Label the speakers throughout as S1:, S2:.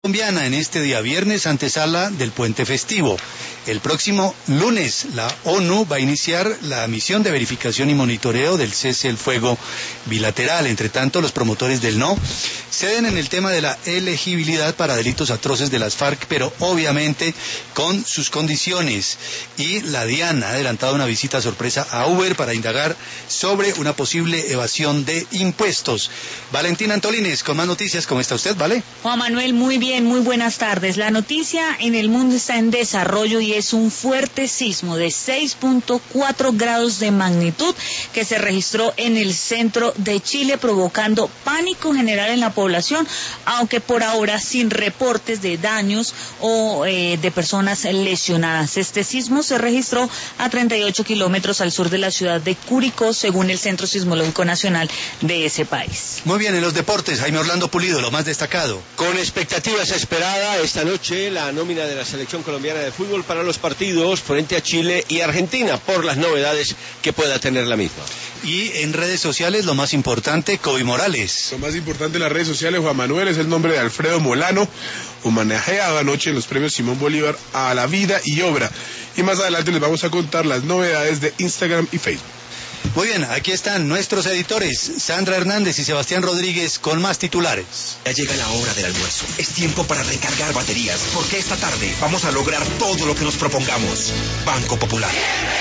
S1: Colombiana en este día viernes, antesala del puente festivo. El próximo lunes la ONU va a iniciar la misión de verificación y monitoreo del cese el fuego bilateral. Entre tanto, los promotores del no ceden en el tema de la elegibilidad para delitos atroces de las FARC, pero obviamente con sus condiciones. Y la DIAN ha adelantado una visita sorpresa a Uber para indagar sobre una posible evasión de impuestos. Valentina Antolines, con más noticias. ¿Cómo está usted, Vale?
S2: Juan Manuel, muy bien, muy buenas tardes. La noticia en el mundo está en desarrollo y es un fuerte sismo de 6.4 grados de magnitud que se registró en el centro de Chile, provocando pánico general en la población, aunque por ahora sin reportes de daños o de personas lesionadas. Este sismo se registró a 38 kilómetros al sur de la ciudad de Curicó, según el Centro Sismológico Nacional de ese país.
S1: Muy bien, en los deportes, Jaime Orlando Pulido, lo más destacado.
S3: Con expectativas esperada esta noche la nómina de la selección colombiana de fútbol para los partidos frente a Chile y Argentina, por las novedades que pueda tener la misma.
S1: Y en redes sociales, lo más importante, Kobe Morales.
S4: Lo más importante en las redes sociales, Juan Manuel, es el nombre de Alfredo Molano, homenajeado anoche en los premios Simón Bolívar a la vida y obra. Y más adelante les vamos a contar las novedades de Instagram y Facebook.
S1: Muy bien, aquí están nuestros editores, Sandra Hernández y Sebastián Rodríguez, con más titulares.
S5: Ya llega la hora del almuerzo. Es tiempo para recargar baterías, porque esta tarde vamos a lograr todo lo que nos propongamos. Banco Popular.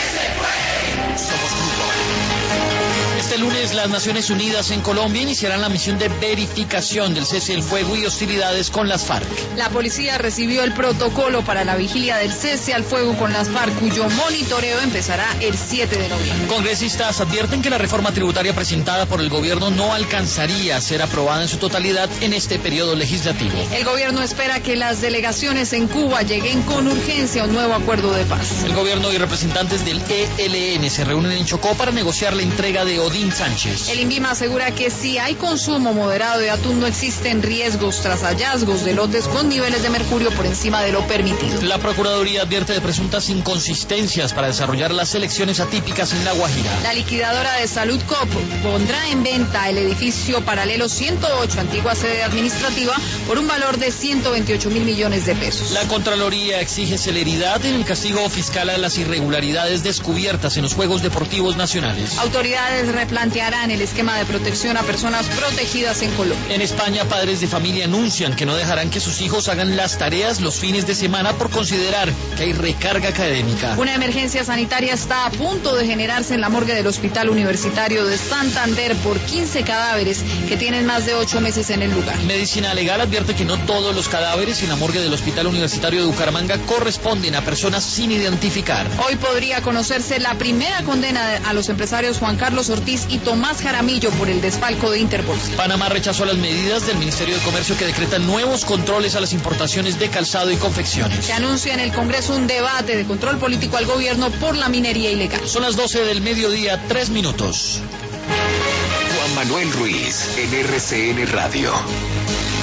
S5: Somos Grupo Aval.
S6: Este lunes las Naciones Unidas en Colombia iniciarán la misión de verificación del cese del fuego y hostilidades con las FARC.
S7: La policía recibió el protocolo para la vigilia del cese al fuego con las FARC, cuyo monitoreo empezará el 7 de noviembre.
S6: Congresistas advierten que la reforma tributaria presentada por el gobierno no alcanzaría a ser aprobada en su totalidad en este periodo legislativo.
S7: El gobierno espera que las delegaciones en Cuba lleguen con urgencia a un nuevo acuerdo de paz.
S6: El gobierno y representantes del ELN se reúnen en Chocó para negociar la entrega de Odín Sánchez.
S7: El INVIMA asegura que si hay consumo moderado de atún no existen riesgos tras hallazgos de lotes con niveles de mercurio por encima de lo permitido.
S6: La Procuraduría advierte de presuntas inconsistencias para desarrollar las elecciones atípicas en La Guajira.
S7: La liquidadora de Salud Cop pondrá en venta el edificio paralelo 108, antigua sede administrativa, por un valor de 128.000 millones de pesos.
S6: La Contraloría exige celeridad en el castigo fiscal a las irregularidades descubiertas en los Juegos Deportivos Nacionales.
S7: Autoridades replantearán el esquema de protección a personas protegidas en Colombia.
S6: En España, padres de familia anuncian que no dejarán que sus hijos hagan las tareas los fines de semana por considerar que hay recarga académica.
S7: Una emergencia sanitaria está a punto de generarse en la morgue del Hospital Universitario de Santander por 15 cadáveres que tienen más de 8 meses en el lugar.
S6: Medicina Legal advierte que no todos los cadáveres en la morgue del Hospital Universitario de Bucaramanga corresponden a personas sin identificar.
S7: Hoy podría conocerse la primera condena a los empresarios Juan Carlos Ortiz y Tomás Jaramillo por el desfalco de Interpol.
S6: Panamá rechazó las medidas del Ministerio de Comercio que decretan nuevos controles a las importaciones de calzado y confecciones.
S7: Se anuncia en el Congreso un debate de control político al gobierno por la minería ilegal.
S6: Son las 12 del mediodía, 3 minutos.
S5: Juan Manuel Ruiz, en RCN Radio.